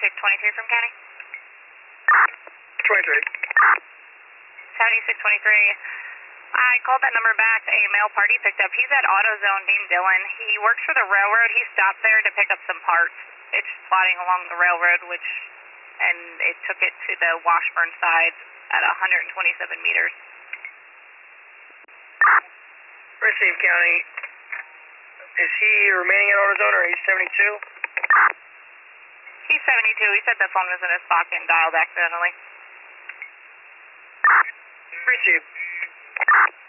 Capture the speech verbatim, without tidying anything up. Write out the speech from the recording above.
seventy-six twenty-three from County. twenty-three. seventy-six twenty-three. I called that number back. A male party picked up. He's at AutoZone named Dylan. He works for the railroad. He stopped there to pick up some parts. It's plodding along the railroad, which, and it took it to the Washburn side at one hundred twenty-seven meters. Receive, County. Is he remaining at AutoZone or he's seventy-two? He's seventy-two. He said the phone was in his pocket and dialed accidentally. Receive.